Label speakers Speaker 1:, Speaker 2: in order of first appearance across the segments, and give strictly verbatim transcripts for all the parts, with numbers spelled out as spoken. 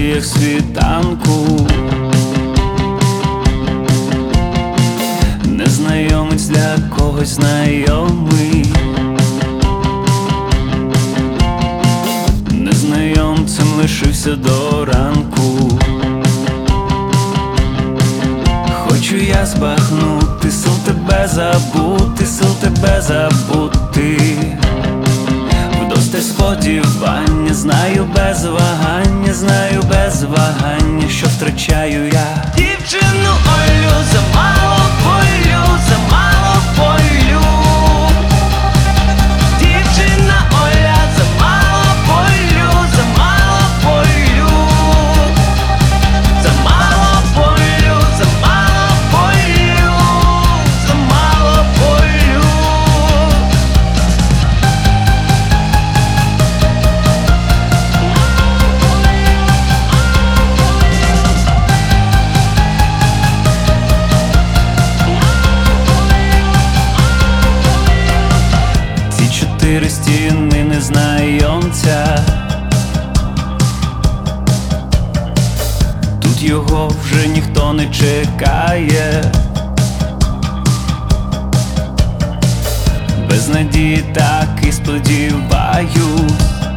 Speaker 1: ілюзіях світанку. Незнайомець для когось знайомий, незнайомцем лишився до ранку. Хочу я збагнути, сил тебе забути, сил тебе забути. Вдосте сподівання, знаю без вагання, знаю без вагання, що втрачаю я. Дівчину Олю, замало болю, замало болю. Дівчина Оля, замало болю, замало болю. Замало болю, замало болю, замало болю. Чотири стіни незнайомця, тут його вже ніхто не чекає. Без надії так і сподіваюсь,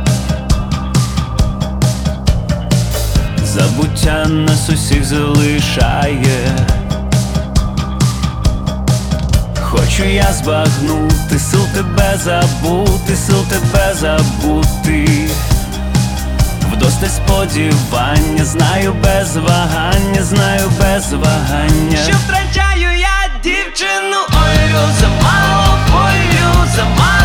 Speaker 1: забуття нас усіх залишає. Хочу я збагнути, сил тебе забути, сил тебе забути. Вдосте сподівання, знаю без вагання, знаю без вагання, що втрачаю я дівчину Олю, замало болю, замало.